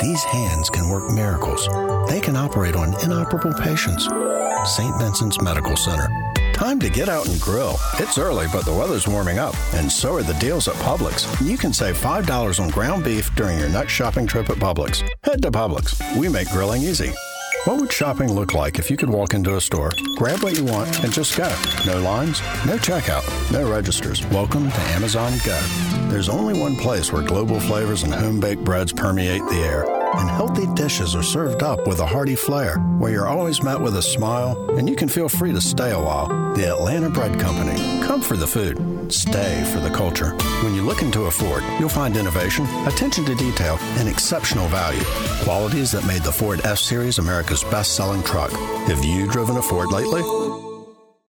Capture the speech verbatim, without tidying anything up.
These hands can work miracles. They can operate on inoperable patients. Saint Vincent's Medical Center. Time to get out and grill. It's early, but the weather's warming up, and so are the deals at Publix. You can save five dollars on ground beef during your next shopping trip at Publix. Head to Publix. We make grilling easy. What would shopping look like if you could walk into a store, grab what you want, and just go? No lines, no checkout, no registers. Welcome to Amazon Go. There's only one place where global flavors and home-baked breads permeate the air, and healthy dishes are served up with a hearty flair, where you're always met with a smile, and you can feel free to stay a while. The Atlanta Bread Company. Come for the food. Stay for the culture. When you look into a Ford, you'll find innovation, attention to detail, and exceptional value. Qualities that made the Ford F-Series America's best-selling truck. Have you driven a Ford lately?